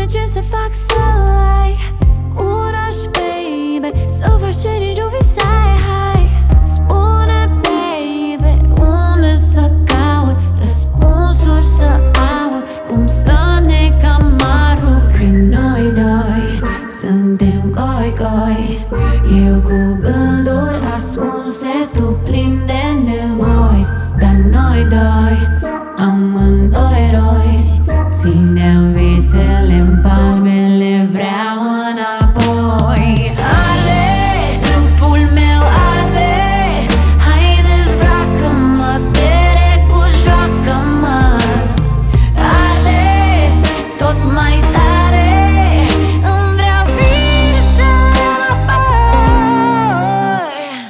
Spune ce să fac să ai curaj, baby, să faci ce nici nu visai. Hai, spune, baby, unde să caut răspunsuri, să aud cum să ne camaru. Când noi doi suntem goi-goi, eu cu gânduri ascunse, tu plin de nevoi. Dar noi doi, amândoi roi, ținem visele în palme, le vreau înapoi. Arde, trupul meu arde, hai dezbracă-mă, te recujoacă-mă. Arde, tot mai tare, îmi vreau visele înapoi.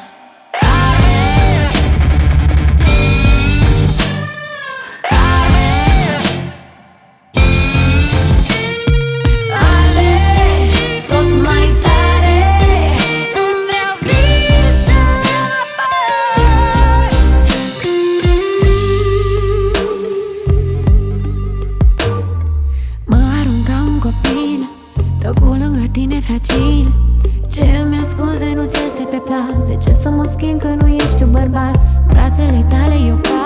Tăcut lângă tine fragil, ce îmi ascunzi nu ți este pe plan. De ce să mă schimb că nu ești un bărbat? Brațele tale eu caut.